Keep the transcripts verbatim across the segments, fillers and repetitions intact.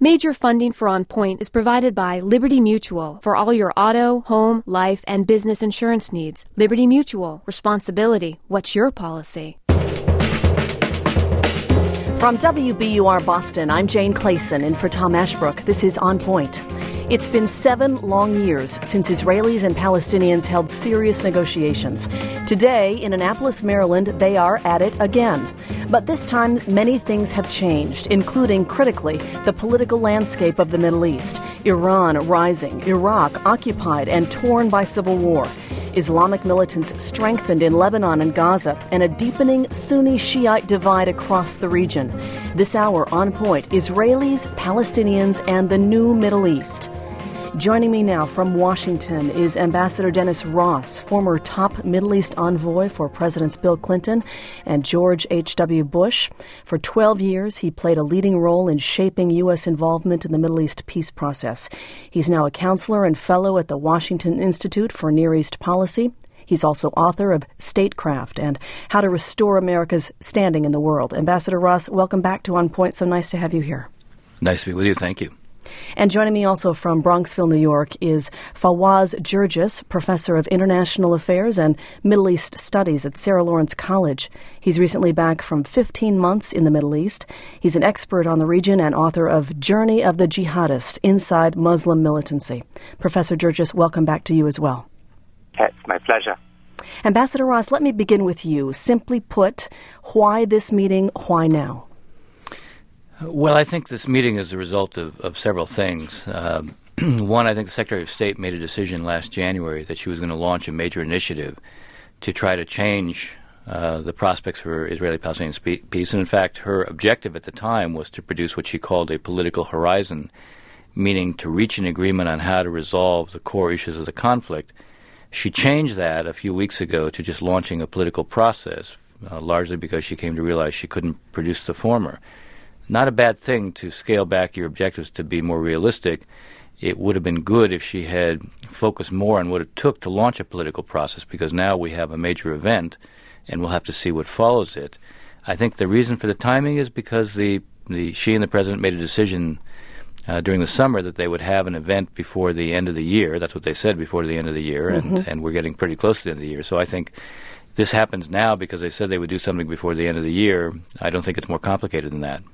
Major funding for On Point is provided by Liberty Mutual for all your auto, home, life, and business insurance needs. Liberty Mutual. Responsibility. What's your policy? From W B U R Boston, I'm Jane Clayson, in for Tom Ashbrook. This is On Point. It's been seven long years since Israelis and Palestinians held serious negotiations. Today, in Annapolis, Maryland, they are at it again. But this time, many things have changed, including, critically, the political landscape of the Middle East. Iran rising, Iraq occupied and torn by civil war. Islamic militants strengthened in Lebanon and Gaza, and a deepening Sunni-Shiite divide across the region. This hour, On Point, Israelis, Palestinians, and the new Middle East. Joining me now from Washington is Ambassador Dennis Ross, former top Middle East envoy for Presidents Bill Clinton and George H W. Bush. For twelve years, he played a leading role in shaping U S involvement in the Middle East peace process. He's now a counselor and fellow at the Washington Institute for Near East Policy. He's also author of Statecraft and How to Restore America's Standing in the World. Ambassador Ross, welcome back to On Point. So nice to have you here. Nice to be with you. Thank you. And joining me also from Bronxville, New York, is Fawaz Gerges, professor of international affairs and Middle East studies at Sarah Lawrence College. He's recently back from fifteen months in the Middle East. He's an expert on the region and author of Journey of the Jihadist, Inside Muslim Militancy. Professor Gerges, welcome back to you as well. It's my pleasure. Ambassador Ross, let me begin with you. Simply put, why this meeting, why now? Well, I think this meeting is a result of, of several things. Uh, one, I think the Secretary of State made a decision last January that she was going to launch a major initiative to try to change uh, the prospects for Israeli-Palestinian spe- peace. And in fact, her objective at the time was to produce what she called a political horizon, meaning to reach an agreement on how to resolve the core issues of the conflict. She changed that a few weeks ago to just launching a political process, uh, largely because she came to realize she couldn't produce the former. Not a bad thing to scale back your objectives to be more realistic. It would have been good if she had focused more on what it took to launch a political process, because now we have a major event and we'll have to see what follows it. I think the reason for the timing is because the, the she and the president made a decision uh, during the summer that they would have an event before the end of the year. That's what they said, before the end of the year, mm-hmm. and, and we're getting pretty close to the end of the year. So I think this happens now because they said they would do something before the end of the year. I don't think it's more complicated than that.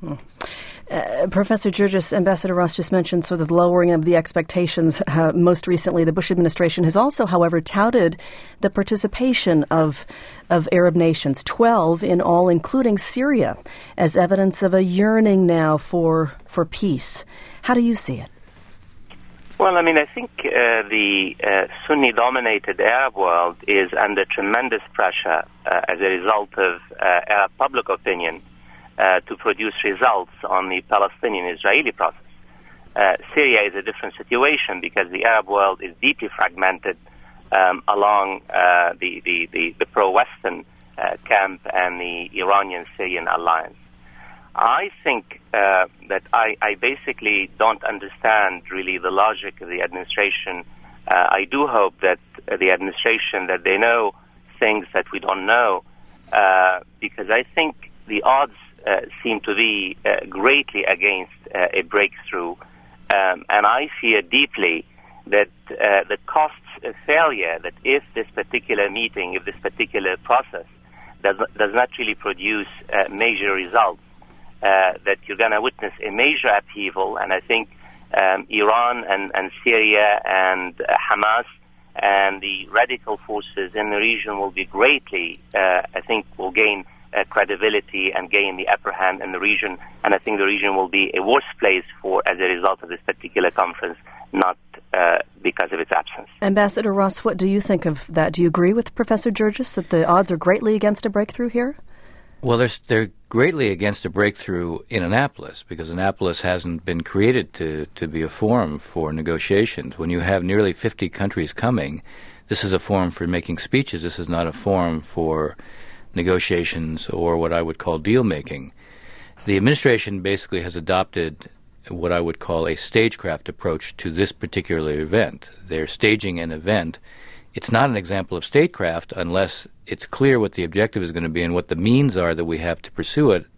Uh, Professor Gerges, Ambassador Ross just mentioned sort of the lowering of the expectations. Uh, most recently, the Bush administration has also, however, touted the participation of of Arab nations, twelve in all, including Syria, as evidence of a yearning now for for peace. How do you see it? Well, I mean, I think uh, the uh, Sunni-dominated Arab world is under tremendous pressure uh, as a result of uh, Arab public opinion uh, to produce results on the Palestinian-Israeli process. Uh, Syria is a different situation because the Arab world is deeply fragmented um, along uh, the, the, the, the pro-Western uh, camp and the Iranian-Syrian alliance. I think uh, that I, I basically don't understand really the logic of the administration. Uh, I do hope that uh, the administration, that they know things that we don't know, uh, because I think the odds uh, seem to be uh, greatly against uh, a breakthrough. Um, and I fear deeply that uh, the costs of failure, that if this particular meeting, if this particular process does, does not really produce uh, major results, Uh, that you're going to witness a major upheaval, and I think um, Iran and, and Syria and uh, Hamas and the radical forces in the region will be greatly, uh, I think, will gain uh, credibility and gain the upper hand in the region, and I think the region will be a worse place for as a result of this particular conference, not uh, because of its absence. Ambassador Ross, what do you think of that? Do you agree with Professor Gerges that the odds are greatly against a breakthrough here? Well, they're, they're greatly against a breakthrough in Annapolis because Annapolis hasn't been created to, to be a forum for negotiations. When you have nearly fifty countries coming, this is a forum for making speeches. This is not a forum for negotiations or what I would call deal-making. The administration basically has adopted what I would call a stagecraft approach to this particular event. They're staging an event. It's not an example of statecraft unless it's clear what the objective is going to be and what the means are that we have to pursue it.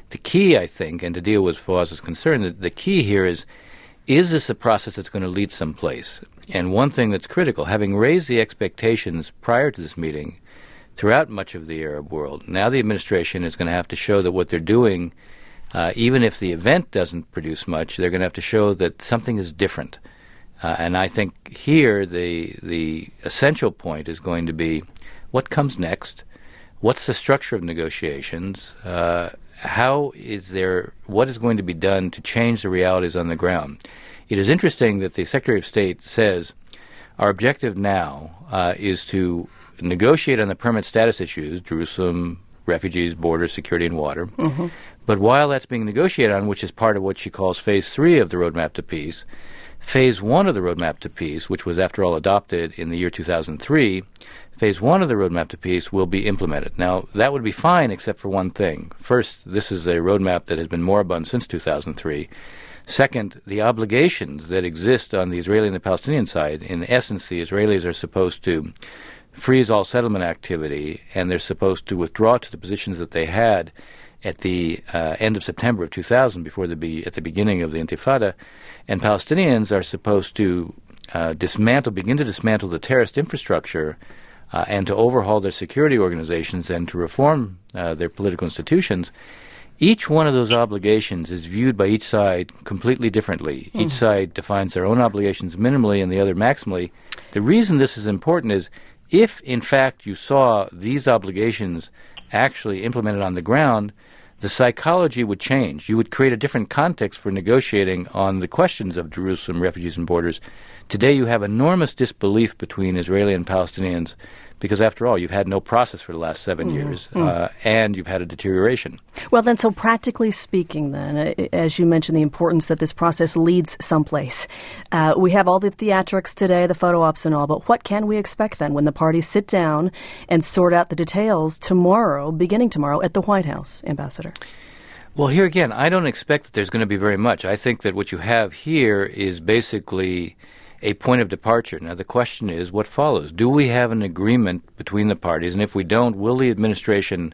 The key, I think, and to deal with Fawaz's concern, the, the key here is, is this a process that's going to lead someplace? And one thing that's critical, having raised the expectations prior to this meeting throughout much of the Arab world, now the administration is going to have to show that what they're doing, uh, even if the event doesn't produce much, they're going to have to show that something is different. Uh, and I think here the the essential point is going to be what comes next, what's the structure of negotiations, uh, how is there, what is going to be done to change the realities on the ground. It is interesting that the Secretary of State says our objective now uh, is to negotiate on the permanent status issues, Jerusalem, refugees, borders, security, and water. Mm-hmm. But while that's being negotiated on, which is part of what she calls phase three of the roadmap to peace, phase one of the roadmap to peace, which was after all adopted in the year two thousand three, phase one of the roadmap to peace will be implemented. Now, that would be fine except for one thing. First, this is a roadmap that has been moribund since two thousand three. Second, the obligations that exist on the Israeli and the Palestinian side, in essence, the Israelis are supposed to freeze all settlement activity, and they're supposed to withdraw to the positions that they had at the uh, end of September of two thousand, before the be at the beginning of the Intifada, and Palestinians are supposed to uh, dismantle, begin to dismantle the terrorist infrastructure uh, and to overhaul their security organizations and to reform uh, their political institutions. Each one of those obligations is viewed by each side completely differently. Mm. Each side defines their own obligations minimally and the other maximally. The reason this is important is if, in fact, you saw these obligations actually implemented on the ground, the psychology would change. You would create a different context for negotiating on the questions of Jerusalem, refugees, and borders. Today you have enormous disbelief between Israeli and Palestinians because, after all, you've had no process for the last seven mm-hmm. years, mm. uh, and you've had a deterioration. Well, then, so practically speaking, then, as you mentioned, the importance that this process leads someplace. Uh, we have all the theatrics today, the photo ops and all, but what can we expect, then, when the parties sit down and sort out the details tomorrow, beginning tomorrow, at the White House, Ambassador? Well, here again, I don't expect that there's going to be very much. I think that what you have here is basically a point of departure. Now, the question is, what follows? Do we have an agreement between the parties? And if we don't, will the administration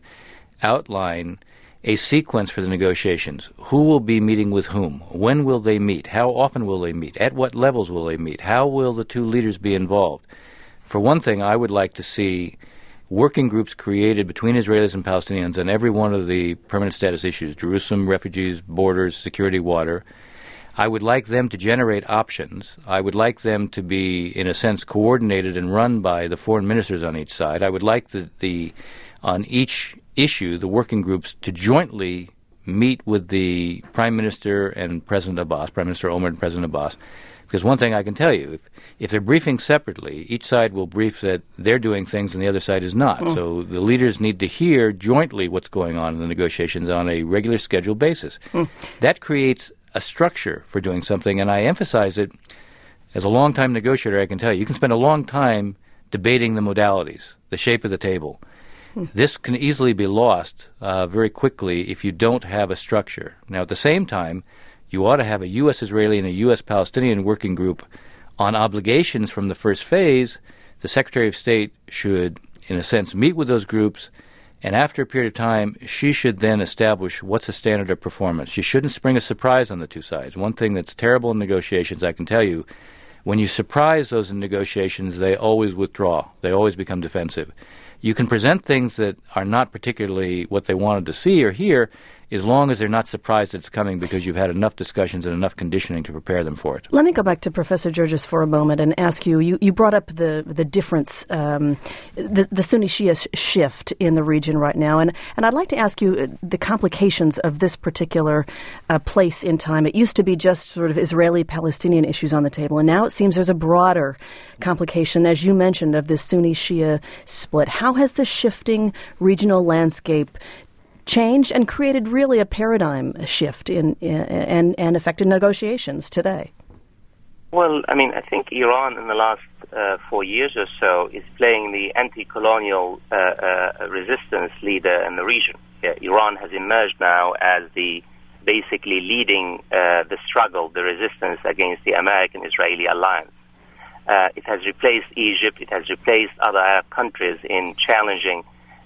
outline a sequence for the negotiations? Who will be meeting with whom? When will they meet? How often will they meet? At what levels will they meet? How will the two leaders be involved? For one thing, I would like to see working groups created between Israelis and Palestinians on every one of the permanent status issues, Jerusalem, refugees, borders, security, water. I would like them to generate options. I would like them to be, in a sense, coordinated and run by the foreign ministers on each side. I would like the, the on each issue, the working groups to jointly meet with the Prime Minister and President Abbas, Prime Minister Omar and President Abbas. Because one thing I can tell you, if, if they're briefing separately, each side will brief that they're doing things and the other side is not. Mm. So the leaders need to hear jointly what's going on in the negotiations on a regular scheduled basis. Mm. That creates a structure for doing something, and I emphasize it. As a long-time negotiator, I can tell you, you can spend a long time debating the modalities, the shape of the table. Hmm. This can easily be lost uh, very quickly if you don't have a structure. Now, at the same time, you ought to have a U S Israeli and a U S Palestinian working group on obligations from the first phase. The Secretary of State should, in a sense, meet with those groups, and after a period of time, she should then establish what's the standard of performance. She shouldn't spring a surprise on the two sides. One thing that's terrible in negotiations, I can tell you, when you surprise those in negotiations, they always withdraw. They always become defensive. You can present things that are not particularly what they wanted to see or hear, as long as they're not surprised that it's coming because you've had enough discussions and enough conditioning to prepare them for it. Let me go back to Professor Georges for a moment and ask you, you, you brought up the, the difference, um, the, the Sunni-Shia shift in the region right now, and, and I'd like to ask you the complications of this particular uh, place in time. It used to be just sort of Israeli-Palestinian issues on the table, and now it seems there's a broader complication, as you mentioned, of this Sunni-Shia split. How has the shifting regional landscape changed and created really a paradigm shift in, in and, and affected negotiations today? Well, I mean, I think Iran in the last uh, four years or so is playing the anti-colonial uh, uh, resistance leader in the region. Yeah, Iran has emerged now as the basically leading uh, the struggle, the resistance against the American-Israeli alliance. Uh, it has replaced Egypt. It has replaced other Arab countries in challenging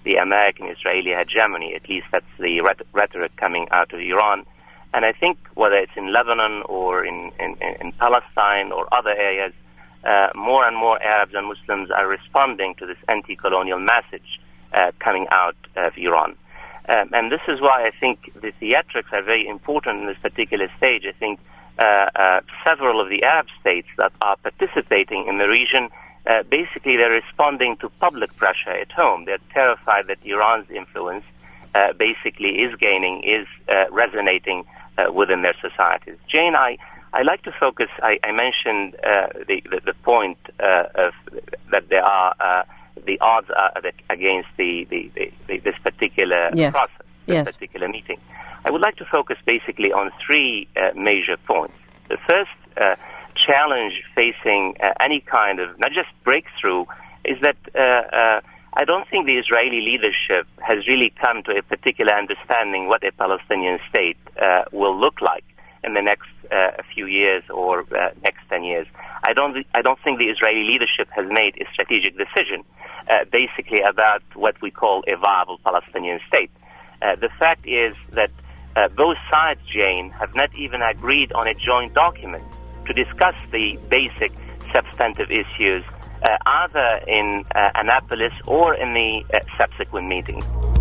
the American-Israeli hegemony. At least that's the rhet- rhetoric coming out of Iran. And I think whether it's in Lebanon or in, in, in Palestine or other areas, uh, more and more Arabs and Muslims are responding to this anti-colonial message uh, coming out of Iran. Um, and this is why I think the theatrics are very important in this particular stage. I think uh, uh, several of the Arab states that are participating in the region, uh, basically they're responding to public pressure at home. They're terrified that Iran's influence uh, basically is gaining, is uh, resonating uh, within their societies. Jane, I, I like to focus, I, I mentioned uh, the, the, the point uh, of that there are uh, the odds are against the, the, the, the this particular yes. process, this yes. particular meeting. I would like to focus basically on three uh, major points. The first uh, challenge facing uh, any kind of, not just breakthrough, is that uh, uh, I don't think the Israeli leadership has really come to a particular understanding what a Palestinian state uh, will look like in the next uh, few years or uh, next ten years. I don't I don't think the Israeli leadership has made a strategic decision uh, basically about what we call a viable Palestinian state. Uh, the fact is that uh, both sides, Jane, have not even agreed on a joint document to discuss the basic substantive issues uh, either in uh, Annapolis or in the uh, subsequent meetings.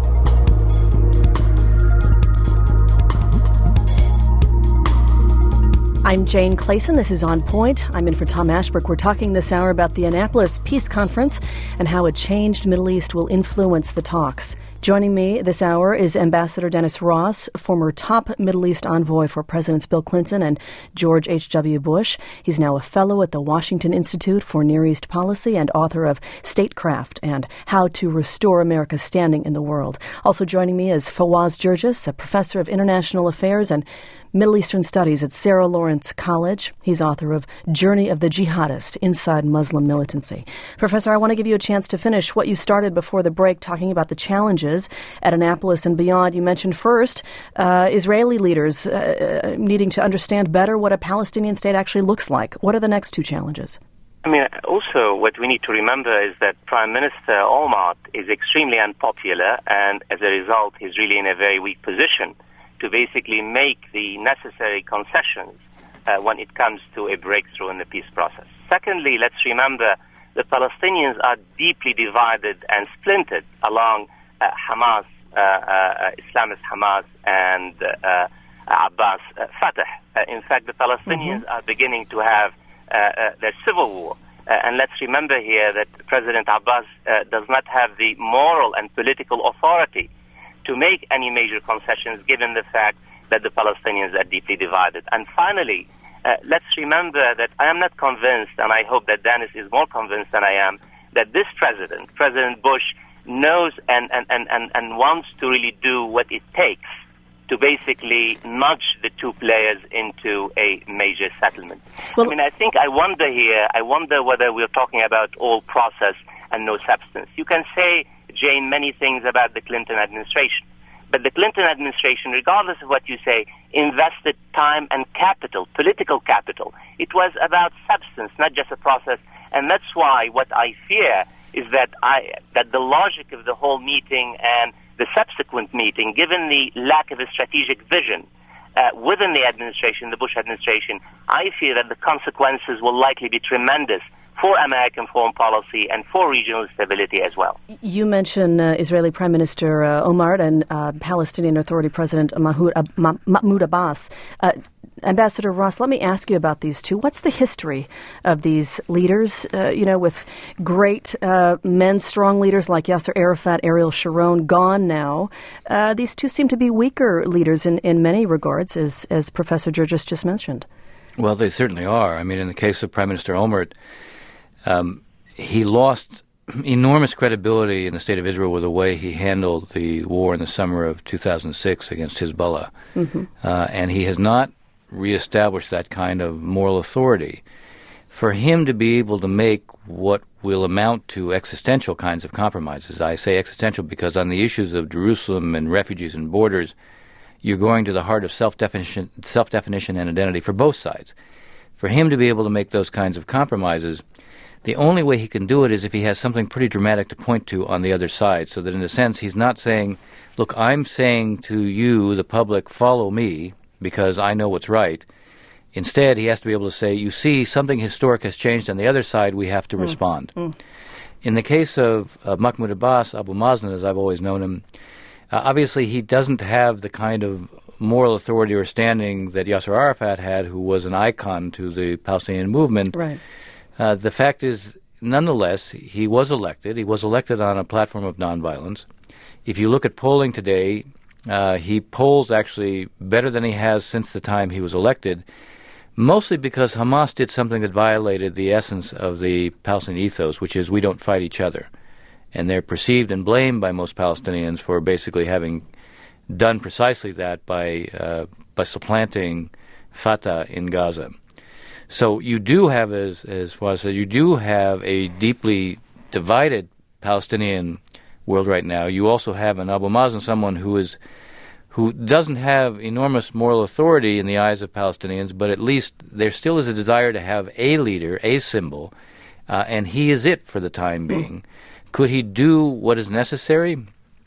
I'm Jane Clayson. This is On Point. I'm in for Tom Ashbrook. We're talking this hour about the Annapolis Peace Conference and how a changed Middle East will influence the talks. Joining me this hour is Ambassador Dennis Ross, former top Middle East envoy for Presidents Bill Clinton and George H W. Bush. He's now a fellow at the Washington Institute for Near East Policy and author of Statecraft and How to Restore America's Standing in the World. Also joining me is Fawaz Gerges, a professor of international affairs and Middle Eastern Studies at Sarah Lawrence College. He's author of Journey of the Jihadist, Inside Muslim Militancy. Professor, I want to give you a chance to finish what you started before the break, talking about the challenges at Annapolis and beyond. You mentioned first uh, Israeli leaders uh, needing to understand better what a Palestinian state actually looks like. What are the next two challenges? I mean, also what we need to remember is that Prime Minister Olmert is extremely unpopular, and as a result, he's really in a very weak position to basically make the necessary concessions uh, when it comes to a breakthrough in the peace process. Secondly, let's remember the Palestinians are deeply divided and splintered along uh, Hamas, uh, uh, Islamist Hamas, and uh, uh, Abbas uh, Fatah. Uh, in fact, the Palestinians mm-hmm. are beginning to have uh, uh, their civil war. Uh, and let's remember here that President Abbas uh, does not have the moral and political authority to make any major concessions, given the fact that the Palestinians are deeply divided. And finally, uh, let's remember that I am not convinced, and I hope that Dennis is more convinced than I am, that this president, President Bush, knows and, and, and, and, and wants to really do what it takes to basically nudge the two players into a major settlement. Well, I mean, I think I wonder here, I wonder whether we're talking about all process and no substance. You can say, Jane, many things about the Clinton administration. But the Clinton administration, regardless of what you say, invested time and capital, political capital. It was about substance, not just a process. And that's why what I fear is that I that the logic of the whole meeting and the subsequent meeting, given the lack of a strategic vision uh, within the administration, the Bush administration, I fear that the consequences will likely be tremendous for American foreign policy and for regional stability as well. You mentioned uh, Israeli Prime Minister uh, Olmert and uh, Palestinian Authority President Mahmoud, uh, Mahmoud Abbas. Uh, Ambassador Ross, let me ask you about these two. What's the history of these leaders? Uh, you know, with great uh, men, strong leaders like Yasser Arafat, Ariel Sharon gone now, uh, these two seem to be weaker leaders in, in many regards, as, as Professor Gerges just mentioned. Well, they certainly are. I mean, in the case of Prime Minister Olmert, Um, he lost enormous credibility in the state of Israel with the way he handled the war in the summer of two thousand six against Hezbollah. Mm-hmm. Uh, and he has not reestablished that kind of moral authority. For him to be able to make what will amount to existential kinds of compromises, I say existential because on the issues of Jerusalem and refugees and borders, you're going to the heart of self-definition, self-definition and identity for both sides. For him to be able to make those kinds of compromises, The only way he can do it is if he has something pretty dramatic to point to on the other side, so that in a sense he's not saying, look, I'm saying to you, the public, follow me because I know what's right. Instead, he has to be able to say, you see, something historic has changed on the other side, we have to mm. respond. Mm. In the case of uh, Mahmoud Abbas, Abu Mazen, as I've always known him, uh, obviously he doesn't have the kind of moral authority or standing that Yasser Arafat had, who was an icon to the Palestinian movement. Right. Uh, the fact is, nonetheless, he was elected. He was elected on a platform of nonviolence. If you look at polling today, uh, he polls actually better than he has since the time he was elected, mostly because Hamas did something that violated the essence of the Palestinian ethos, which is we don't fight each other. And they're perceived and blamed by most Palestinians for basically having done precisely that by uh, by supplanting Fatah in Gaza. So you do have, as as Fawaz said, you do have a deeply divided Palestinian world right now. You also have an Abu Mazen, someone who is who doesn't have enormous moral authority in the eyes of Palestinians, but at least there still is a desire to have a leader, a symbol, uh, and he is it for the time being. Mm. Could he do what is necessary?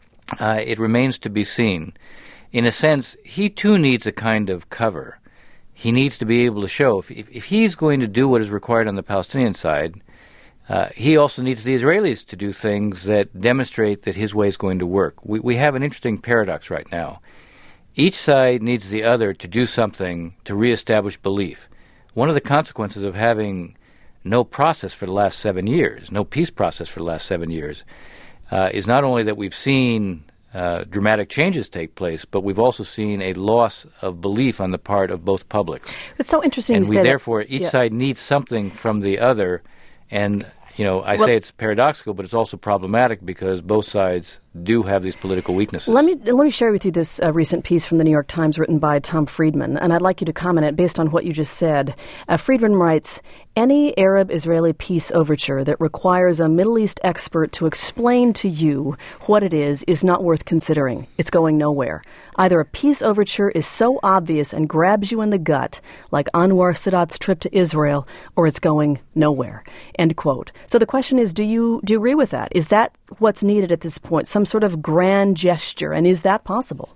Uh, it remains to be seen. In a sense, he too needs a kind of cover. He needs to be able to show, if, if, if he's going to do what is required on the Palestinian side, uh, he also needs the Israelis to do things that demonstrate that his way is going to work. We, we have an interesting paradox right now. Each side needs the other to do something to reestablish belief. One of the consequences of having no process for the last seven years, no peace process for the last seven years, uh, is not only that we've seen uh, dramatic changes take place, but we've also seen a loss of belief on the part of both publics. It's so interesting and you we say therefore, that. each yeah. side needs something from the other, and you know, I well, say it's paradoxical, but it's also problematic because both sides do have these political weaknesses. Let me let me share with you this uh, recent piece from the New York Times written by Tom Friedman, and I'd like you to comment it based on what you just said. Uh, Friedman writes, any Arab-Israeli peace overture that requires a Middle East expert to explain to you what it is is not worth considering. It's going nowhere. Either a peace overture is so obvious and grabs you in the gut, like Anwar Sadat's trip to Israel, or it's going nowhere. End quote. So the question is, do you do you agree with that? Is that what's needed at this point? Some sort of grand gesture, and is that possible?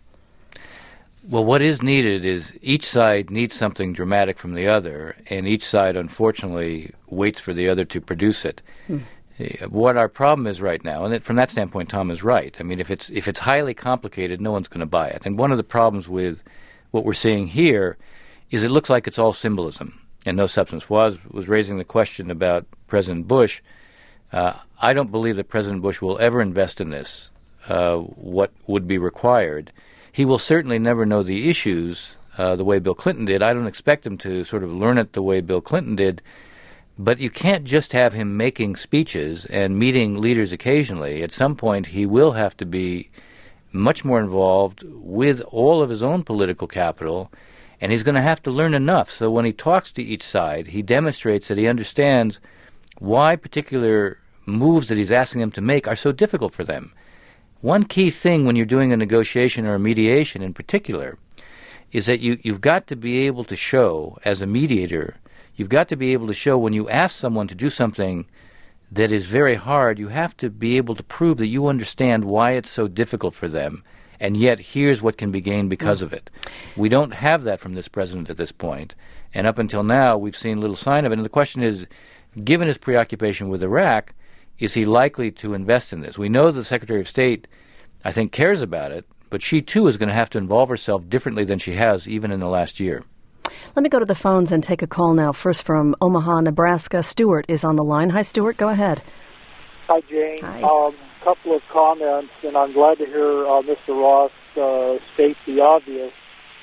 Well, what is needed is each side needs something dramatic from the other, and each side, unfortunately, waits for the other to produce it. Hmm. What our problem is right now, and from that standpoint, Tom is right. I mean, if it's if it's highly complicated, no one's going to buy it. And one of the problems with what we're seeing here is it looks like it's all symbolism and no substance. Fawaz was raising the question about President Bush. Uh, I don't believe that President Bush will ever invest in this, uh, what would be required. He will certainly never know the issues uh, the way Bill Clinton did. I don't expect him to sort of learn it the way Bill Clinton did. But you can't just have him making speeches and meeting leaders occasionally. At some point, he will have to be much more involved with all of his own political capital, and he's going to have to learn enough. So when he talks to each side, he demonstrates that he understands why particular moves that he's asking them to make are so difficult for them. One key thing when you're doing a negotiation or a mediation in particular is that you, you've got to be able to show, as a mediator, you've got to be able to show when you ask someone to do something that is very hard, you have to be able to prove that you understand why it's so difficult for them, and yet here's what can be gained because mm. of it. We don't have that from this president at this point, and up until now we've seen little sign of it. And the question is, given his preoccupation with Iraq, is he likely to invest in this? We know the Secretary of State, I think, cares about it, but she too is going to have to involve herself differently than she has even in the last year. Let me go to the phones and take a call now. First from Omaha, Nebraska. Stuart is on the line. Hi, Stuart. Go ahead. Hi, Jane. Hi. Um, couple of comments, and I'm glad to hear uh, Mister Ross uh, state the obvious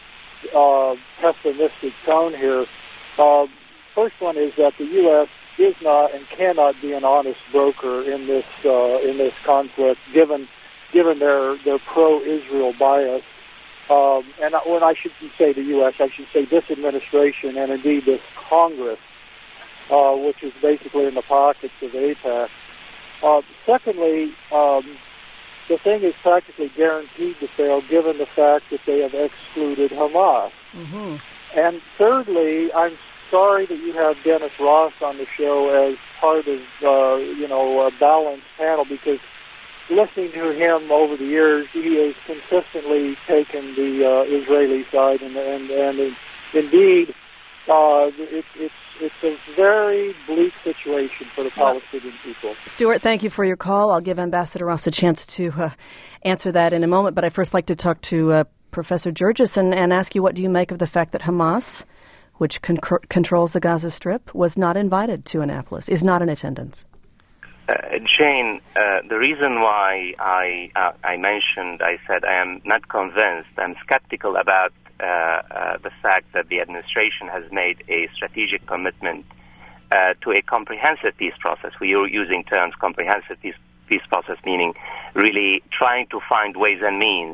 uh, pessimistic tone here. Uh, first one is that the U S is not and cannot be an honest broker in this uh, in this conflict, given given their their pro-Israel bias. Um, and when I shouldn't say the U S, I should say this administration and indeed this Congress, uh, which is basically in the pockets of AIPAC. Uh, secondly, um, the thing is practically guaranteed to fail given the fact that they have excluded Hamas. Mm-hmm. And thirdly, I'm sorry that you have Dennis Ross on the show as part of, uh, you know, a balanced panel, because listening to him over the years, he has consistently taken the uh, Israeli side, and and, and indeed, uh, it, it's it's a very bleak situation for the Palestinian people. Stuart, thank you for your call. I'll give Ambassador Ross a chance to uh, answer that in a moment, but I'd first like to talk to uh, Professor Georges and, and ask you, what do you make of the fact that Hamas, which con- controls the Gaza Strip, was not invited to Annapolis, is not in attendance? Uh, Jane, uh, the reason why I uh, I mentioned, I said I am not convinced, I'm skeptical about uh, uh, the fact that the administration has made a strategic commitment uh, to a comprehensive peace process. We are using terms comprehensive peace, peace process, meaning really trying to find ways and means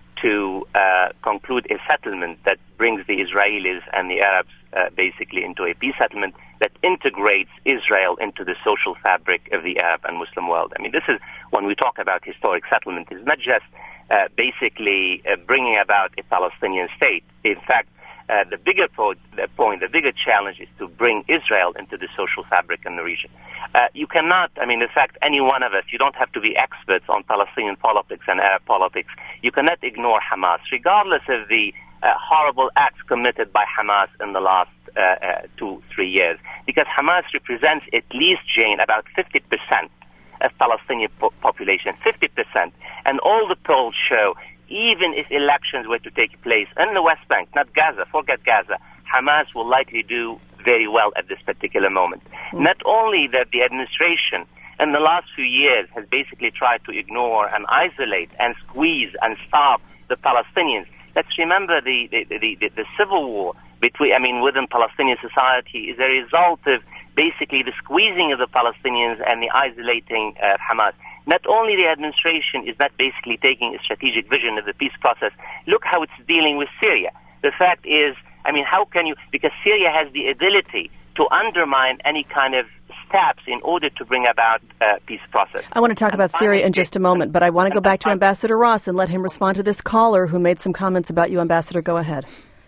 to uh, conclude a settlement that brings the Israelis and the Arabs uh, basically into a peace settlement that integrates Israel into the social fabric of the Arab and Muslim world. I mean, this is, when we talk about historic settlement, it's not just uh, basically uh, bringing about a Palestinian state. In fact, uh, the bigger po- the point, the bigger challenge is to bring Israel into the social fabric in the region. Uh, you cannot, I mean, in fact, any one of us, you don't have to be experts on Palestinian politics and Arab politics. You cannot ignore Hamas, regardless of the uh, horrible acts committed by Hamas in the last uh, uh, two, three years. Because Hamas represents at least, Jane, about fifty percent of Palestinian po- population, fifty percent. And all the polls show, even if elections were to take place in the West Bank, not Gaza, forget Gaza, Hamas will likely do very well at this particular moment. Mm. Not only that the administration in the last few years has basically tried to ignore and isolate and squeeze and starve the Palestinians. Let's remember the, the, the, the, the civil war between, I mean, within Palestinian society is a result of basically the squeezing of the Palestinians and the isolating of Hamas. Not only the administration is not basically taking a strategic vision of the peace process, look how it's dealing with Syria. The fact is, I mean, how can you, because Syria has the ability to undermine any kind of steps in order to bring about a uh, peace process. I want to talk and about Syria in just a moment, but I want to go back to Ambassador Ross and let him respond to this caller who made some comments about you. Ambassador, go ahead.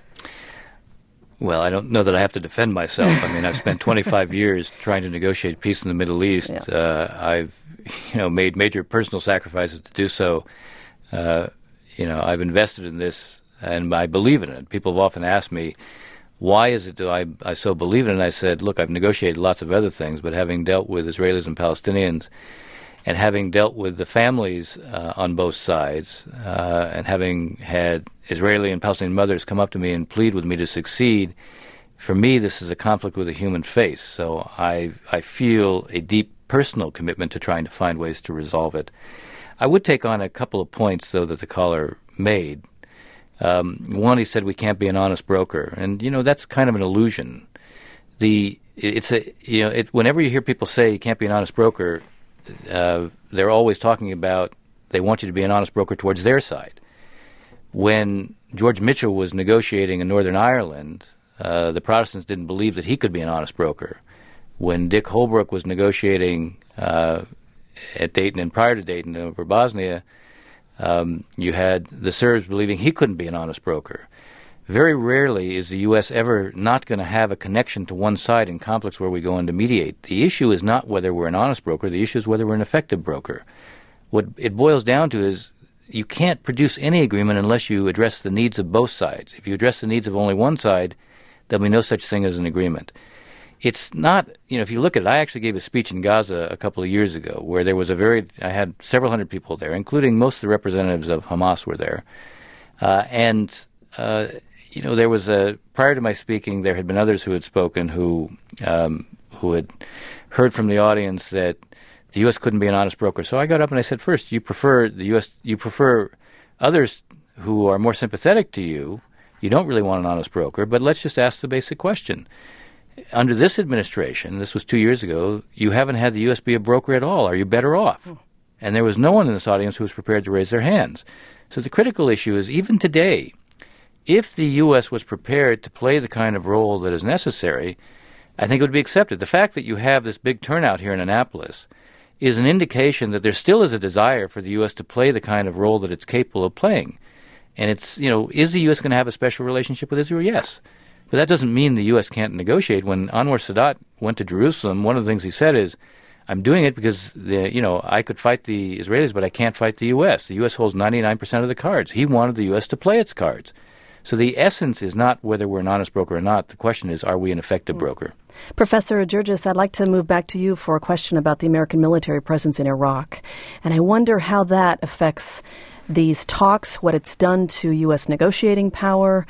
Well, I don't know that I have to defend myself. I mean, I've spent twenty-five years trying to negotiate peace in the Middle East. Yeah. Uh, I've, you know, made major personal sacrifices to do so. Uh, you know, I've invested in this, and I believe in it. People have often asked me, why is it do I, I so believe in it? And I said, look, I've negotiated lots of other things, but having dealt with Israelis and Palestinians, and having dealt with the families uh, on both sides, uh, and having had Israeli and Palestinian mothers come up to me and plead with me to succeed, for me this is a conflict with a human face. So I I feel a deep personal commitment to trying to find ways to resolve it. I would take on a couple of points, though, that the caller made. Um, one, he said we can't be an honest broker, and you know that's kind of an illusion. The it's a you know it, whenever you hear people say you can't be an honest broker, Uh, they're always talking about they want you to be an honest broker towards their side. When George Mitchell was negotiating in Northern Ireland, uh, the Protestants didn't believe that he could be an honest broker. When Dick Holbrooke was negotiating uh, at Dayton and prior to Dayton over Bosnia, um, you had the Serbs believing he couldn't be an honest broker. Very rarely is the U S ever not going to have a connection to one side in conflicts where we go in to mediate. The issue is not whether we're an honest broker. The issue is whether we're an effective broker. What it boils down to is you can't produce any agreement unless you address the needs of both sides. If you address the needs of only one side, there'll be no such thing as an agreement. It's not, you know, if you look at it, I actually gave a speech in Gaza a couple of years ago where there was a very, I had several hundred people there, including most of the representatives of Hamas were there. Uh, and, uh, You know, there was a, prior to my speaking, there had been others who had spoken who um, who had heard from the audience that the U S couldn't be an honest broker. So I got up and I said, first, you prefer the U S, you prefer others who are more sympathetic to you. You don't really want an honest broker, but let's just ask the basic question. Under this administration, this was two years ago, you haven't had the U S be a broker at all. Are you better off? Oh. And there was no one in this audience who was prepared to raise their hands. So the critical issue is, even today, if the U S was prepared to play the kind of role that is necessary, I think it would be accepted. The fact that you have this big turnout here in Annapolis is an indication that there still is a desire for the U S to play the kind of role that it's capable of playing. And it's, you know, is the U S going to have a special relationship with Israel? Yes. But that doesn't mean the U S can't negotiate. When Anwar Sadat went to Jerusalem, one of the things he said is, I'm doing it because, the, you know, I could fight the Israelis, but I can't fight the U S. The U S holds ninety-nine percent of the cards. He wanted the U S to play its cards. So the essence is not whether we're an honest broker or not. The question is, are we an effective broker? Professor Gergis, I'd like to move back to you for a question about the American military presence in Iraq. And I wonder how that affects these talks, what it's done to U S negotiating power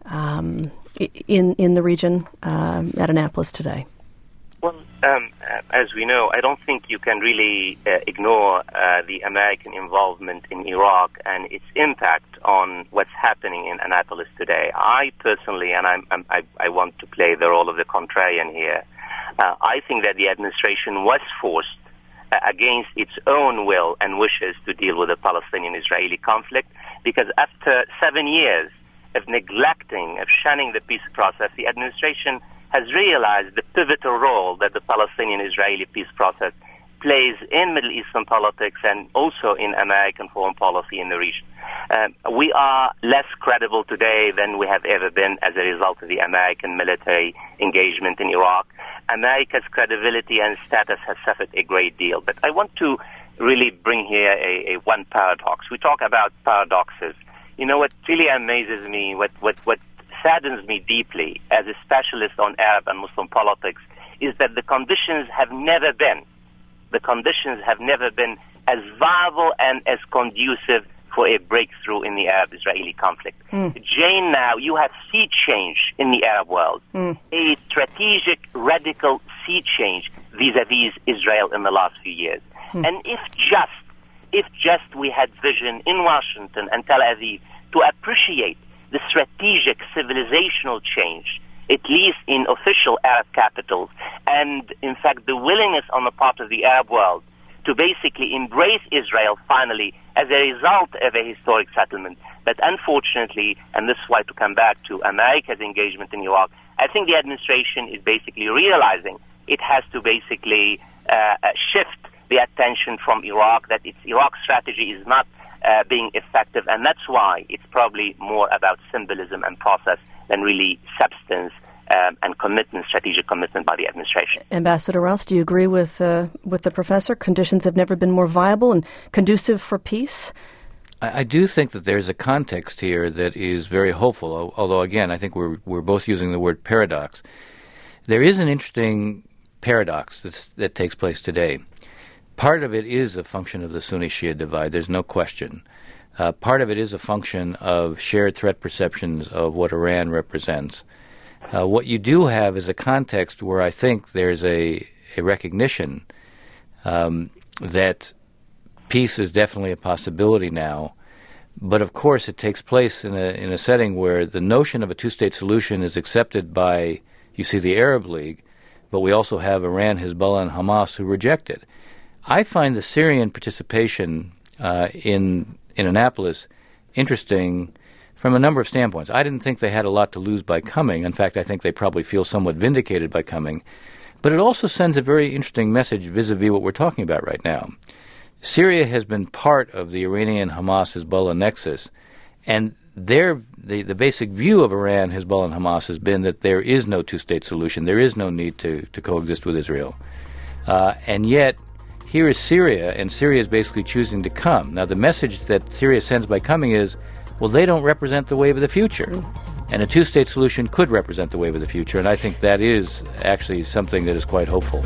um, in in the region um, at Annapolis today. Well, um, as we know, I don't think you can really uh, ignore uh, the American involvement in Iraq and its impact on what's happening in Annapolis today. I personally, and I'm, I'm, I, I want to play the role of the contrarian here, uh, I think that the administration was forced uh, against its own will and wishes to deal with the Palestinian-Israeli conflict, because after seven years of neglecting, of shunning the peace process, the administration has realized the pivotal role that the Palestinian-Israeli peace process plays in Middle Eastern politics and also in American foreign policy in the region. Um, we are less credible today than we have ever been as a result of the American military engagement in Iraq. America's credibility and status has suffered a great deal. But I want to really bring here a, a one paradox. We talk about paradoxes. You know, what really amazes me, what, what, what saddens me deeply as a specialist on Arab and Muslim politics, is that the conditions have never been, the conditions have never been as viable and as conducive for a breakthrough in the Arab-Israeli conflict. Mm. Jane, now you have sea change in the Arab world, mm. a strategic, radical sea change vis-a-vis Israel in the last few years. Mm. And if just, if just we had vision in Washington and Tel Aviv to appreciate the strategic civilizational change, at least in official Arab capitals, and in fact the willingness on the part of the Arab world to basically embrace Israel finally as a result of a historic settlement. But unfortunately, and this is why to come back to America's engagement in Iraq, I think the administration is basically realizing it has to basically uh, shift the attention from Iraq, that its Iraq strategy is not Uh, being effective, and that's why it's probably more about symbolism and process than really substance um, and commitment, strategic commitment by the administration. Ambassador Ross, do you agree with uh, with the professor? Conditions have never been more viable and conducive for peace? I, I do think that there's a context here that is very hopeful, although, again, I think we're, we're both using the word paradox. There is an interesting paradox that's, that takes place today. Part of it is a function of the Sunni-Shia divide, there's no question. Uh, part of it is a function of shared threat perceptions of what Iran represents. Uh, what you do have is a context where I think there's a, a recognition um, that peace is definitely a possibility now. But of course it takes place in a, in a setting where the notion of a two-state solution is accepted by, you see, the Arab League, but we also have Iran, Hezbollah, and Hamas who reject it. I find the Syrian participation uh, in in Annapolis interesting from a number of standpoints. I didn't think they had a lot to lose by coming. In fact, I think they probably feel somewhat vindicated by coming. But it also sends a very interesting message vis-a-vis what we're talking about right now. Syria has been part of the Iranian-Hamas-Hezbollah nexus, and their the, the basic view of Iran, Hezbollah, and Hamas has been that there is no two-state solution. There is no need to, to coexist with Israel. Uh, and yet, here is Syria, and Syria is basically choosing to come. Now, the message that Syria sends by coming is, well, they don't represent the wave of the future. And a two-state solution could represent the wave of the future, and I think that is actually something that is quite hopeful.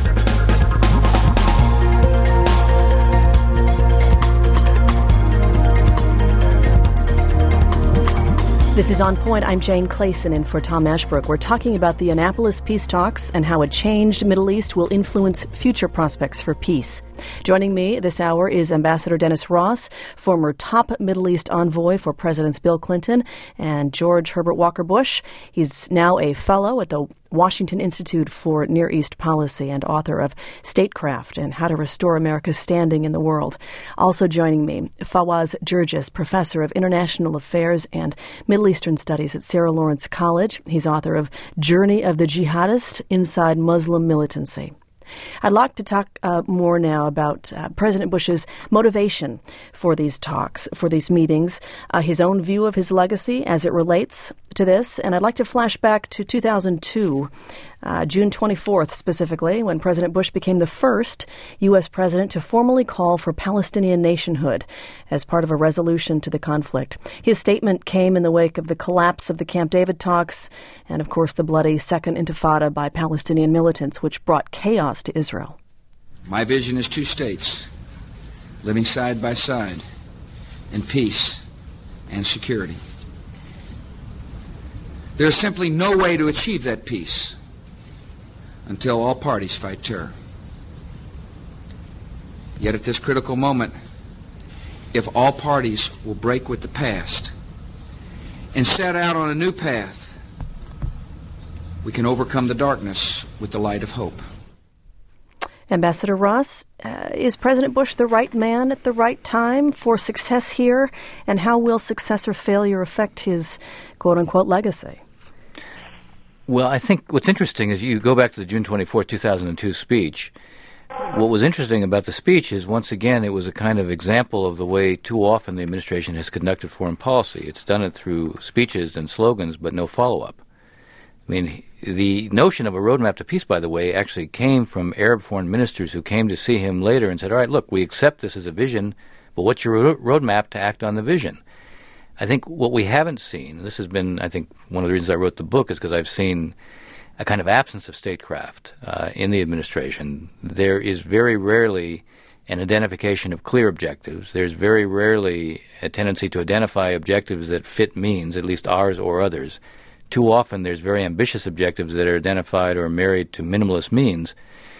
This is On Point. I'm Jane Clayson, in for Tom Ashbrook. We're talking about the Annapolis peace talks and how a changed Middle East will influence future prospects for peace. Joining me this hour is Ambassador Dennis Ross, former top Middle East envoy for Presidents Bill Clinton and George Herbert Walker Bush. He's now a fellow at the Washington Institute for Near East Policy and author of Statecraft and How to Restore America's Standing in the World. Also joining me, Fawaz Gergis, professor of International Affairs and Middle Eastern Studies at Sarah Lawrence College. He's author of Journey of the Jihadist Inside Muslim Militancy. I'd like to talk uh, more now about uh, President Bush's motivation for these talks, for these meetings, uh, his own view of his legacy as it relates to this. And I'd like to flash back to two thousand two, uh, June twenty-fourth specifically, when President Bush became the first U S president to formally call for Palestinian nationhood as part of a resolution to the conflict. His statement came in the wake of the collapse of the Camp David talks and, of course, the bloody Second Intifada by Palestinian militants, which brought chaos to Israel. My vision is two states living side by side in peace and security. There is simply no way to achieve that peace until all parties fight terror. Yet at this critical moment, if all parties will break with the past and set out on a new path, we can overcome the darkness with the light of hope. Ambassador Ross, uh, is President Bush the right man at the right time for success here? And how will success or failure affect his quote-unquote legacy? Well, I think what's interesting is you go back to the June twenty-fourth, two thousand two speech. What was interesting about the speech is, once again, it was a kind of example of the way too often the administration has conducted foreign policy. It's done it through speeches and slogans, but no follow-up. I mean, the notion of a roadmap to peace, by the way, actually came from Arab foreign ministers who came to see him later and said, all right, look, we accept this as a vision, but what's your roadmap to act on the vision? I think what we haven't seen, and this has been, I think, one of the reasons I wrote the book, is because I've seen a kind of absence of statecraft uh, in the administration. There is very rarely an identification of clear objectives. There's very rarely a tendency to identify objectives that fit means, at least ours or others. Too often there's very ambitious objectives that are identified or married to minimalist means.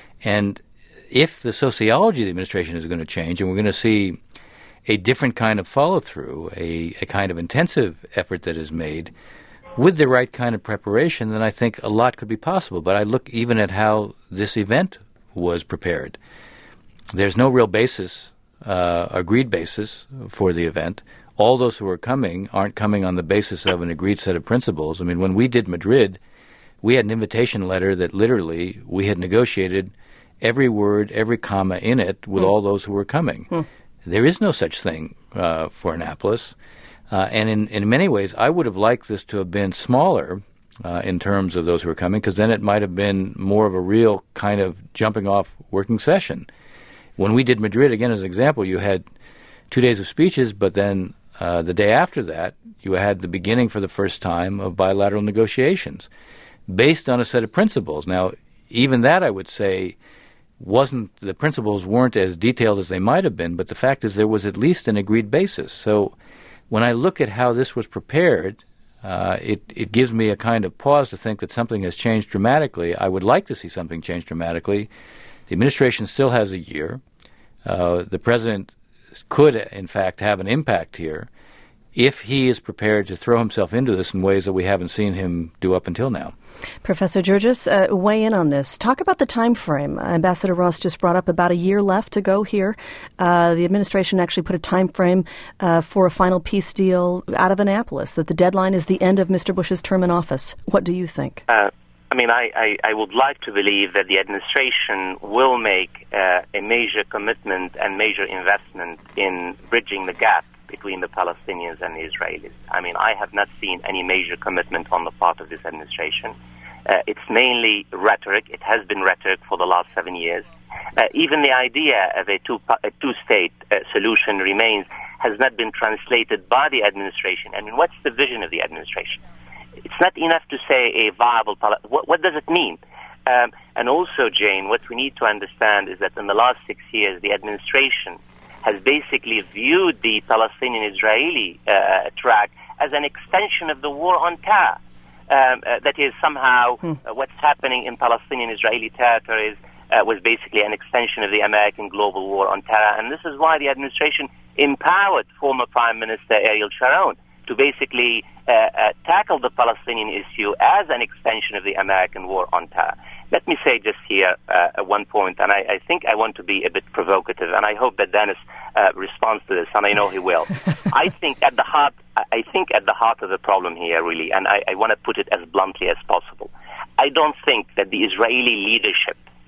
And if the sociology of the administration is going to change, and we're going to see a different kind of follow-through, a, a kind of intensive effort that is made with the right kind of preparation, then I think a lot could be possible. But I look even at how this event was prepared. There's no real basis, uh, agreed basis for the event. All those who are coming aren't coming on the basis of an agreed set of principles. I mean, when we did Madrid, we had an invitation letter that literally we had negotiated every word, every comma in it with mm. all those who were coming. Mm. There is no such thing uh, for Annapolis. Uh, and in, in many ways, I would have liked this to have been smaller uh, in terms of those who were coming, because then it might have been more of a real kind of jumping-off working session. When we did Madrid, again, as an example, you had two days of speeches, but then uh, the day after that, you had the beginning for the first time of bilateral negotiations based on a set of principles. Now, even that, I would say, wasn't the principles weren't as detailed as they might have been, but the fact is there was at least an agreed basis. So when I look at how this was prepared, uh, it, it gives me a kind of pause to think that something has changed dramatically. I would like to see something change dramatically. The administration still has a year. Uh, the president could, in fact, have an impact here if he is prepared to throw himself into this in ways that we haven't seen him do up until now. Professor Georges, uh, weigh in on this. Talk about the time frame. Ambassador Ross just brought up about a year left to go here. Uh, the administration actually put a time frame uh, for a final peace deal out of Annapolis, that the deadline is the end of Mister Bush's term in office. What do you think? Uh, I mean, I, I, I would like to believe that the administration will make uh, a major commitment and major investment in bridging the gap between the Palestinians and the Israelis. I mean, I have not seen any major commitment on the part of this administration. Uh, it's mainly rhetoric. It has been rhetoric for the last seven years. Uh, even the idea of a, two, a two-state uh, solution remains, has not been translated by the administration. I mean, what's the vision of the administration? It's not enough to say a viable, what, what does it mean? Um, and also, Jane, what we need to understand is that in the last six years, the administration has basically viewed the Palestinian-Israeli uh, track as an extension of the war on terror. Um, uh, that is, somehow hmm. uh, what's happening in Palestinian-Israeli territories uh, was basically an extension of the American global war on terror. And this is why the administration empowered former Prime Minister Ariel Sharon to basically uh, uh, tackle the Palestinian issue as an extension of the American war on terror. Let me say just here uh, at one point, and I, I think I want to be a bit provocative, and I hope that Dennis uh, responds to this, and I know he will. I think at the heart, I think at the heart of the problem here, really, and I, I want to put it as bluntly as possible. I don't think that the Israeli leadership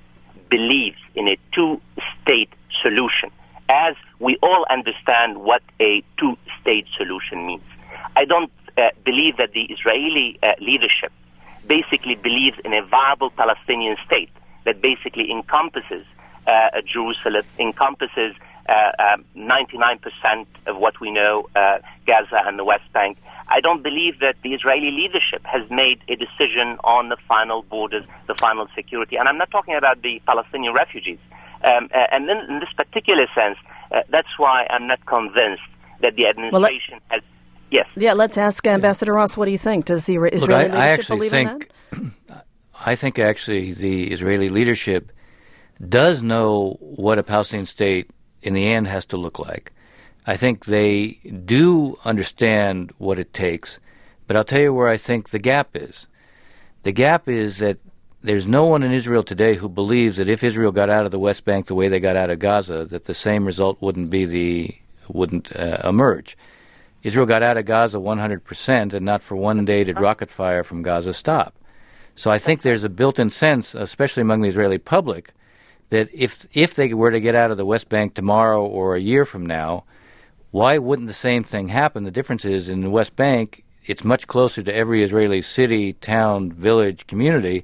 believes in a two-state solution, as we all understand what a two-state solution means. I don't uh, believe that the Israeli uh, leadership basically believes in a viable Palestinian state that basically encompasses uh, Jerusalem, encompasses uh, uh, ninety-nine percent of what we know, uh, Gaza and the West Bank. I don't believe that the Israeli leadership has made a decision on the final borders, the final security. And I'm not talking about the Palestinian refugees. Um, uh, and in, in this particular sense, uh, that's why I'm not convinced that the administration well, let, has... Yes. Yeah, let's ask Ambassador Ross, what do you think? Does the Israeli Look, I, leadership I actually believe think, in that? I think actually the Israeli leadership does know what a Palestinian state in the end has to look like. I think they do understand what it takes, but I'll tell you where I think the gap is. The gap is that there's no one in Israel today who believes that if Israel got out of the West Bank the way they got out of Gaza, that the same result wouldn't be the wouldn't uh, emerge. Israel got out of Gaza one hundred percent, and not for one day did rocket fire from Gaza stop. So I think there's a built-in sense, especially among the Israeli public, that if if they were to get out of the West Bank tomorrow or a year from now, why wouldn't the same thing happen? The difference is in the West Bank, it's much closer to every Israeli city, town, village, community.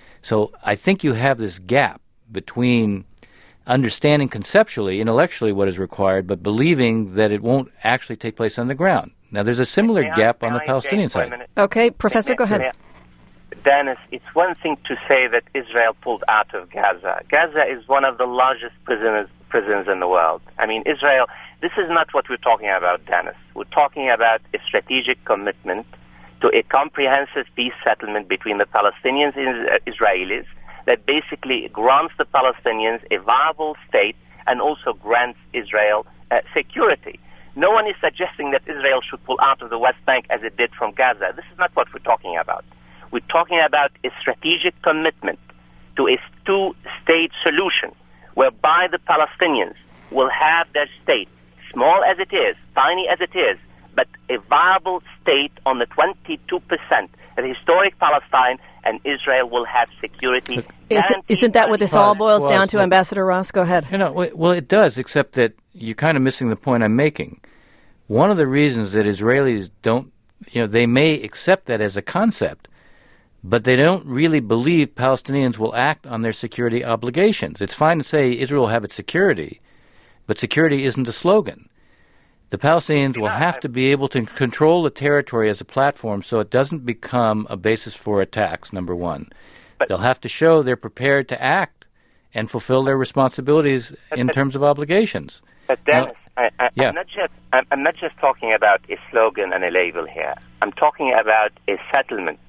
So I think you have this gap between understanding conceptually, intellectually what is required, but believing that it won't actually take place on the ground. Now, there's a similar may gap I, on the Palestinian side. Okay, Professor, go ahead. Dennis, it's one thing to say that Israel pulled out of Gaza. Gaza is one of the largest prisons, prisons in the world. I mean, Israel, this is not what we're talking about, Dennis. We're talking about a strategic commitment to a comprehensive peace settlement between the Palestinians and Israelis that basically grants the Palestinians a viable state and also grants Israel uh, security. No one is suggesting that Israel should pull out of the West Bank as it did from Gaza. This is not what we're talking about. We're talking about a strategic commitment to a two-state solution whereby the Palestinians will have their state, small as it is, tiny as it is, but a viable state on the twenty-two percent of historic Palestine, and Israel will have security. Isn't, isn't that what this all boils down to, Ambassador Ross? Go ahead. You know, well, it does, except that you're kind of missing the point I'm making. One of the reasons that Israelis don't, you know, they may accept that as a concept, but they don't really believe Palestinians will act on their security obligations. It's fine to say Israel will have its security, but security isn't a slogan. The Palestinians will have to be able to control the territory as a platform so it doesn't become a basis for attacks, number one. But they'll have to show they're prepared to act and fulfill their responsibilities in but, terms of obligations. But Dennis, now, I, I, yeah. I'm, not just, I'm, I'm not just talking about a slogan and a label here. I'm talking about a settlement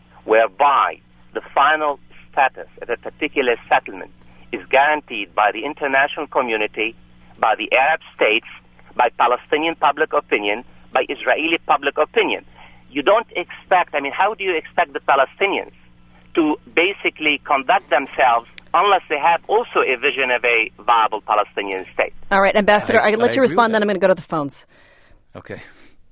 whereby the final status of a particular settlement is guaranteed by the international community, by the Arab states, by Palestinian public opinion, by Israeli public opinion. You don't expect, I mean, how do you expect the Palestinians to basically conduct themselves unless they have also a vision of a viable Palestinian state? All right, Ambassador, I, I'll let I you respond, then that. I'm going to go to the phones. Okay.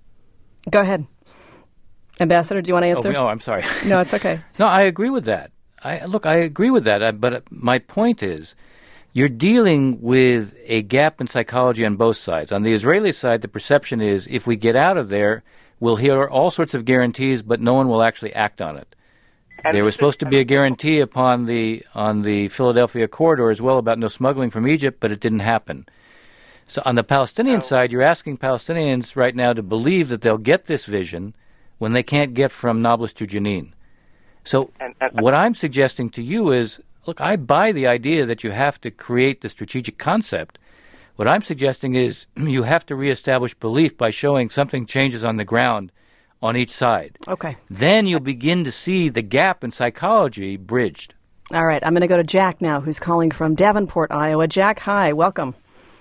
Go ahead. Ambassador, do you want to answer? Oh, oh I'm sorry. No, it's okay. No, I agree with that. I Look, I agree with that, I, but my point is, you're dealing with a gap in psychology on both sides. On the Israeli side, the perception is if we get out of there, we'll hear all sorts of guarantees, but no one will actually act on it. And there was supposed to be a guarantee upon the on the Philadelphia corridor as well about no smuggling from Egypt, but it didn't happen. So on the Palestinian no. side, you're asking Palestinians right now to believe that they'll get this vision when they can't get from Nablus to Jenin. So and, and, what I'm suggesting to you is, look, I buy the idea that you have to create the strategic concept. What I'm suggesting is you have to reestablish belief by showing something changes on the ground on each side. Okay. Then you'll begin to see the gap in psychology bridged. All right. I'm going to go to Jack now, who's calling from Davenport, Iowa. Jack, hi. Welcome.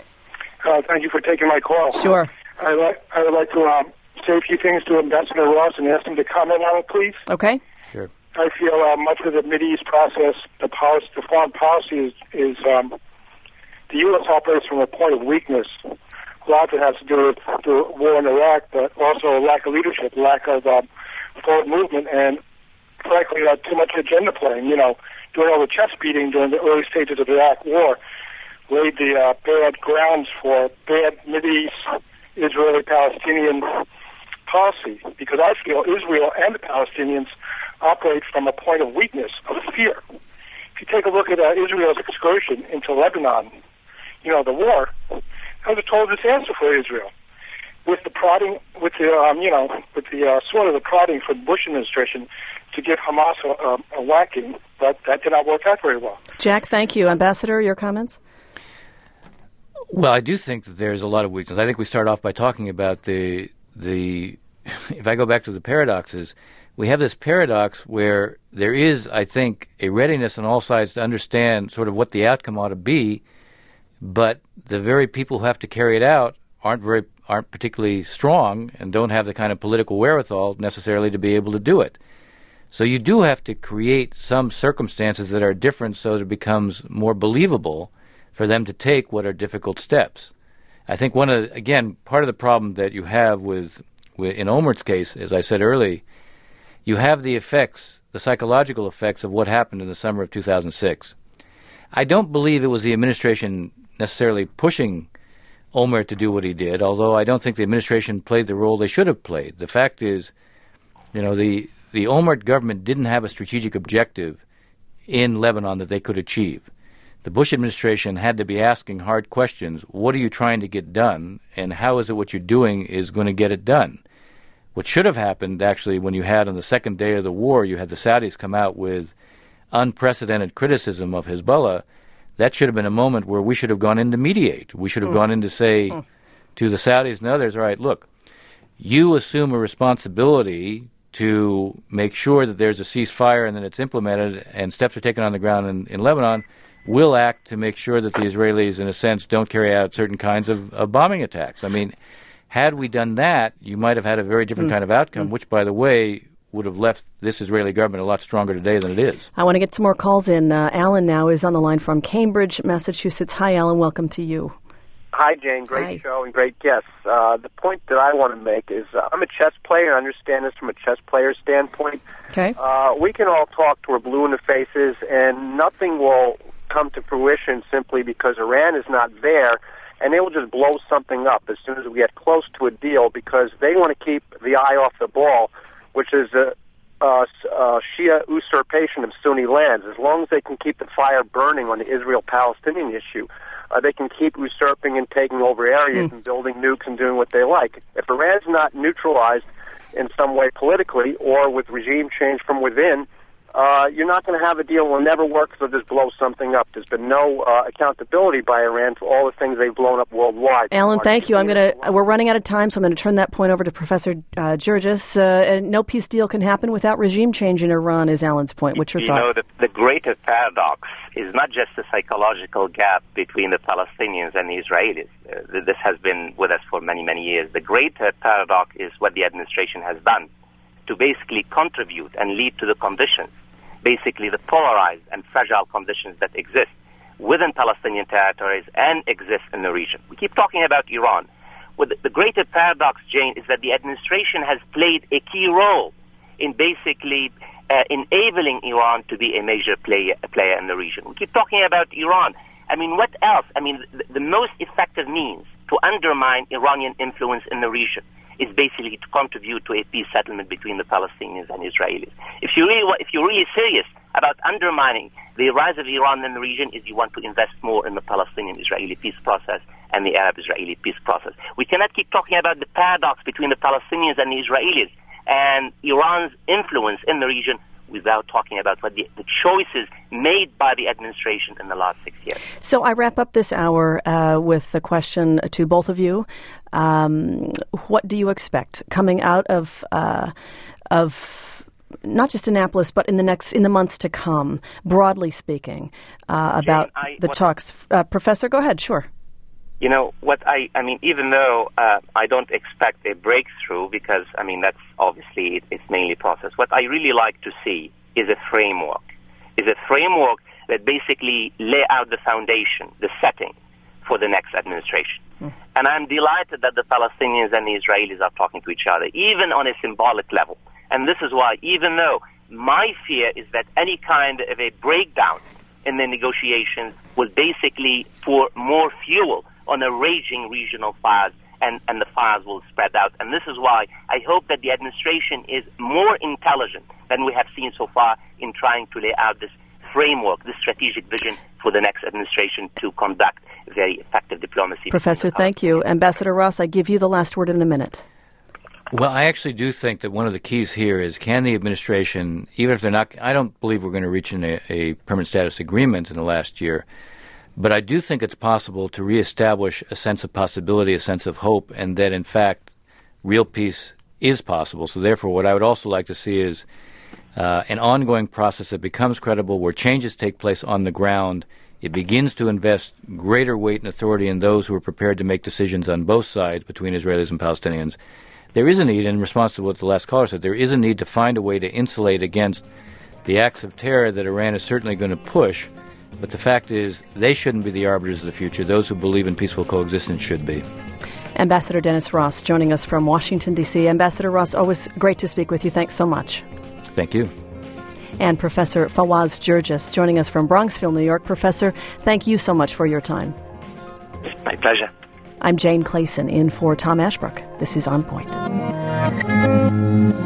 Uh, thank you for taking my call. Sure. I, like, I would like to um, say a few things to Ambassador Ross and ask him to comment on it, please. Okay. Sure. I feel uh, much of the Mideast process, the, policy, the foreign policy is, is um, the U S operates from a point of weakness. A lot of it has to do with the war in Iraq, but also a lack of leadership, lack of um, forward movement, and frankly, uh, too much agenda playing. You know, doing all the chest beating during the early stages of the Iraq War laid the uh, bad grounds for bad Mideast Israeli-Palestinian policy, because I feel Israel and the Palestinians operate from a point of weakness, of fear. If you take a look at uh, Israel's excursion into Lebanon, you know, the war, that was a total disaster for Israel. With the prodding, with the, um, you know, with the uh, sort of the prodding from the Bush administration to give Hamas a, a, a whacking, but that did not work out very well. Jack, thank you. Ambassador, your comments? Well, I do think that there's a lot of weakness. I think we start off by talking about the the. If I go back to the paradoxes, we have this paradox where there is, I think, a readiness on all sides to understand sort of what the outcome ought to be, but the very people who have to carry it out aren't very aren't particularly strong and don't have the kind of political wherewithal necessarily to be able to do it. So you do have to create some circumstances that are different so that it becomes more believable for them to take what are difficult steps. I think one of, again, part of the problem that you have with, with in Olmert's case, as I said earlier, you have the effects, the psychological effects of what happened in the summer of two thousand six. I don't believe it was the administration necessarily pushing Olmert to do what he did, although I don't think the administration played the role they should have played. The fact is, you know, the, the Olmert government didn't have a strategic objective in Lebanon that they could achieve. The Bush administration had to be asking hard questions. What are you trying to get done, and how is it what you're doing is going to get it done? What should have happened, actually, when you had on the second day of the war, you had the Saudis come out with unprecedented criticism of Hezbollah. That should have been a moment where we should have gone in to mediate. We should have mm. gone in to say mm. to the Saudis and others, all right, look, you assume a responsibility to make sure that there's a ceasefire and that it's implemented and steps are taken on the ground in, in Lebanon. We'll act to make sure that the Israelis, in a sense, don't carry out certain kinds of, of bombing attacks. I mean, had we done that, you might have had a very different mm. kind of outcome, mm. which, by the way, would have left this Israeli government a lot stronger today than it is. I want to get some more calls in. Uh, Alan now is on the line from Cambridge, Massachusetts. Hi, Alan. Welcome to you. Hi, Jane. Great Hi. show and great guests. Uh, the point that I want to make is uh, I'm a chess player. I understand this from a chess player's standpoint. Okay. Uh, we can all talk till we're blue in the faces, and nothing will come to fruition simply because Iran is not there, and they will just blow something up as soon as we get close to a deal because they want to keep the eye off the ball, which is a, a, a Shia usurpation of Sunni lands. As long as they can keep the fire burning on the Israel-Palestinian issue, uh, they can keep usurping and taking over areas mm. and building nukes and doing what they like. If Iran's not neutralized in some way politically or with regime change from within, uh, you're not going to have a deal. It will never work, so just blow something up. There's been no uh, accountability by Iran for all the things they've blown up worldwide. Alan, thank you. I'm going to. We're running out of time, so I'm going to turn that point over to Professor uh, Georges. Uh, no peace deal can happen without regime change in Iran, is Alan's point. What's your you thought? You know, the, the greater paradox is not just the psychological gap between the Palestinians and the Israelis. Uh, this has been with us for many, many years. The greater paradox is what the administration has done to basically contribute and lead to the conditions, basically the polarized and fragile conditions that exist within Palestinian territories and exist in the region. We keep talking about Iran. Well, the, the greater paradox, Jane, is that the administration has played a key role in basically uh, enabling Iran to be a major player, a player in the region. We keep talking about Iran. I mean, what else? I mean, the, the most effective means to undermine Iranian influence in the region is basically to contribute to a peace settlement between the Palestinians and Israelis. If you really, if you're really serious about undermining the rise of Iran in the region, is you want to invest more in the Palestinian-Israeli peace process and the Arab-Israeli peace process. We cannot keep talking about the paradox between the Palestinians and the Israelis and Iran's influence in the region without talking about what the, the choices made by the administration in the last six years. So I wrap up this hour uh, with a question to both of you. Um, what do you expect coming out of uh, of not just Annapolis, but in the next in the months to come, broadly speaking, uh, about Jane, I, the talks? Uh, Professor, go ahead. Sure. You know, what I, I mean, even though uh, I don't expect a breakthrough, because, I mean, that's obviously, it, it's mainly process. What I really like to see is a framework, is a framework that basically lay out the foundation, the setting for the next administration. Mm. And I'm delighted that the Palestinians and the Israelis are talking to each other, even on a symbolic level. And this is why, even though my fear is that any kind of a breakdown in the negotiations will basically pour more fuel on a raging regional fires, and, and the fires will spread out. And this is why I hope that the administration is more intelligent than we have seen so far in trying to lay out this framework, this strategic vision for the next administration to conduct very effective diplomacy. Professor, thank you. Ambassador Ross, I give you the last word in a minute. Well, I actually do think that one of the keys here is, can the administration, even if they're not, I don't believe we're going to reach an, a, a permanent status agreement in the last year, but I do think it's possible to reestablish a sense of possibility, a sense of hope, and that, in fact, real peace is possible. So therefore, what I would also like to see is uh, an ongoing process that becomes credible, where changes take place on the ground. It begins to invest greater weight and authority in those who are prepared to make decisions on both sides between Israelis and Palestinians. There is a need, in response to what the last caller said, there is a need to find a way to insulate against the acts of terror that Iran is certainly going to push. But the fact is, they shouldn't be the arbiters of the future. Those who believe in peaceful coexistence should be. Ambassador Dennis Ross joining us from Washington, D C Ambassador Ross, always great to speak with you. Thanks so much. Thank you. And Professor Fawaz Gerges joining us from Bronxville, New York. Professor, thank you so much for your time. My pleasure. I'm Jane Clayson in for Tom Ashbrook. This is On Point.